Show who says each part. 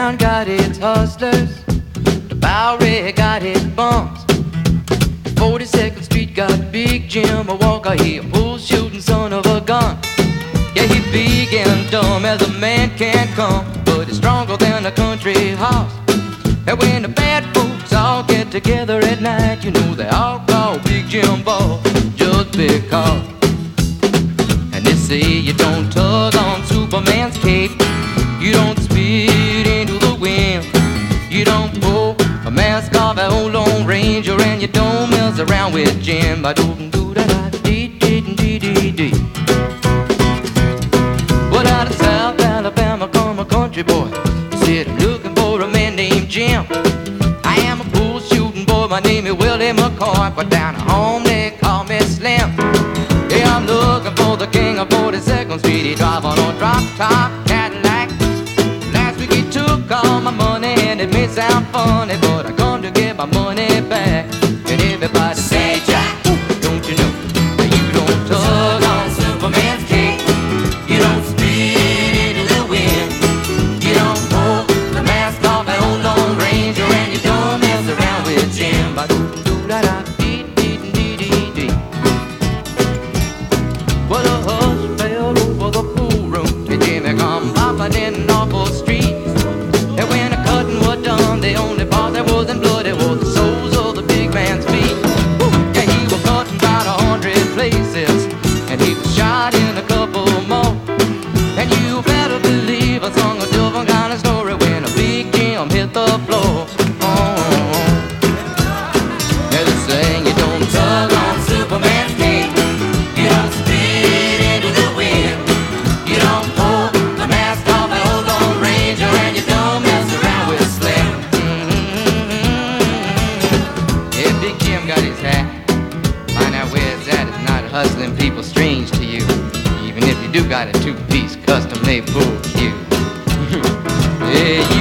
Speaker 1: Town got its hustlers, the Bowery got its bums. 42nd Street got Big Jim, a Walker, he a bull-shooting son of a gun. Yeah, he big and dumb as a man can come, but he's stronger than a country horse. And when the bad folks all get together at night, you know they all call Big Jim Ball just because. And they say you don't tug on Superman's cape, you don't spit into the wind, you don't pull a mask off an old Lone Ranger, and you don't mess around with Jim. Ba-do-do-da-da-dee-dee-dee-dee-dee. Well, out of South Alabama come a country boy, said I'm looking for a man named Jim. I am a bull-shooting boy, my name is Willie McCoy, but down at home they call me Slim. Yeah, I'm looking for the king of 42nd Street. He drive on a drop-top Cadillac. Last week he took all my money, and it may sound funny, but I come to get my money back. And everybody say, Jack, don't you know that you don't tug on Superman's cape, you don't spit into the wind, you don't pull the mask off an old Lone Ranger, and you don't mess around with Jim. Ba-do-do-da-da-dee-dee-dee-dee. Well, a hush fell over the pool room, and Jimmy come popping in off the street. And when the cutting was done, the only part that wasn't bloody was the soles of the big man's feet. Yeah, he was cutting about 100 places, and he was shot in a couple more. And you better believe I sung a different kind of story when a Big Jim hit the floor. Yeah, they saying you don't tug on Superman's cape, you don't spit into the wind, you don't pull the mask off an old Lone Ranger, and you don't mess around with Slim. Yeah, Big Jim got his hat. Find out where it's at. It's not hustling people strange to you, even if you do got a two-piece custom-made bull cue. Yeah,